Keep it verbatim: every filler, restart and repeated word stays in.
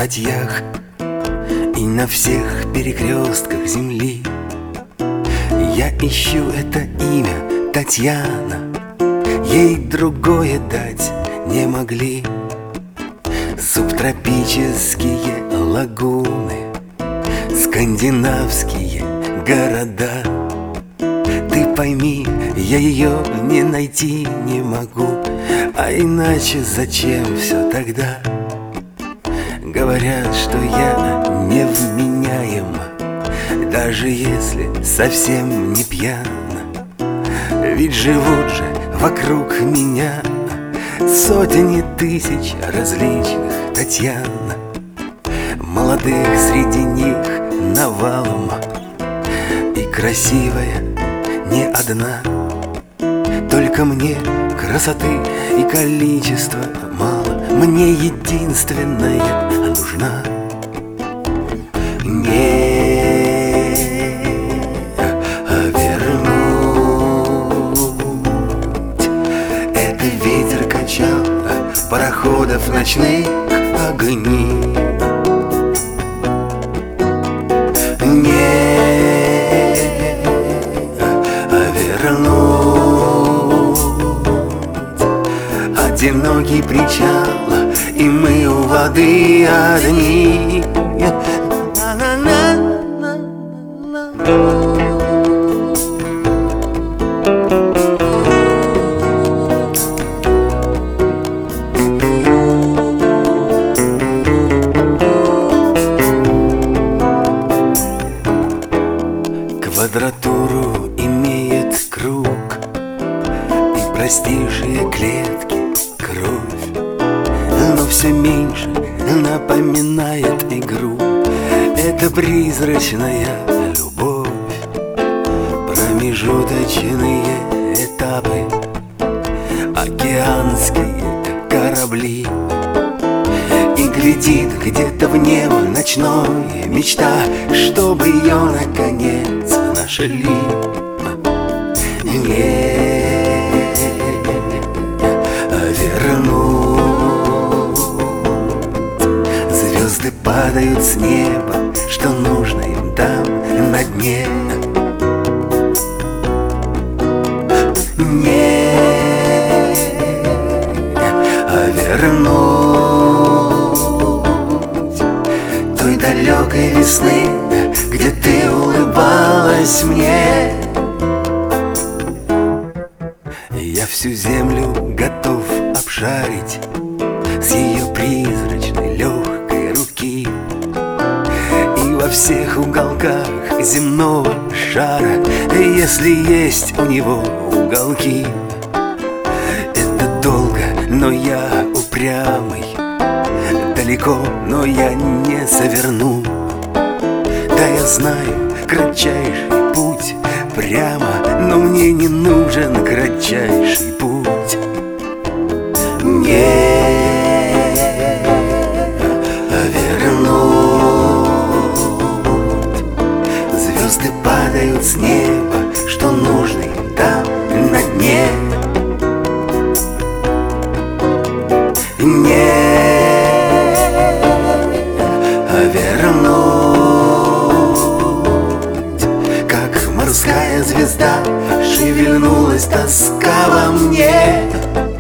статьях и на всех перекрестках земли. Я ищу это имя Татьяна, ей другое дать не могли. Субтропические лагуны, скандинавские города. Ты пойми, я ее не найти не могу, а иначе зачем все тогда? Говорят, что я невменяем, даже если совсем не пьян. Ведь живут же вокруг меня сотни тысяч различных Татьян. Молодых среди них навалом, и красивая не одна. Только мне красоты и количества мало, мне единственная нужна. Не вернуть. Это ветер качал пароходов ночных огни. Не вернуть. Одинокий причал, и мы у воды одни. Квадратуру имеет круг и простейшие клетки кровь, но все меньше напоминает игру. Это призрачная любовь, промежуточные этапы, океанские корабли. И глядит где-то в небо ночное мечта, чтобы ее наконец нашли. Не вернуть. Звезды падают с неба, что нужно им там на дне. Не вернуть той далекой весны, где ты улыбалась мне. Я всю землю готов обшарить с ее призрачной легкой руки, и во всех уголках земного шара, если есть у него уголки. Это долго, но я упрямый, далеко, но я не заверну. Да, я знаю кратчайший путь прямо, но мне не нужен кратчайший путь. Не вернуть. Звезды падают с неба, что нужно им там на дне. Не вернуть. Как морская звезда шевельнулась тоска во мне.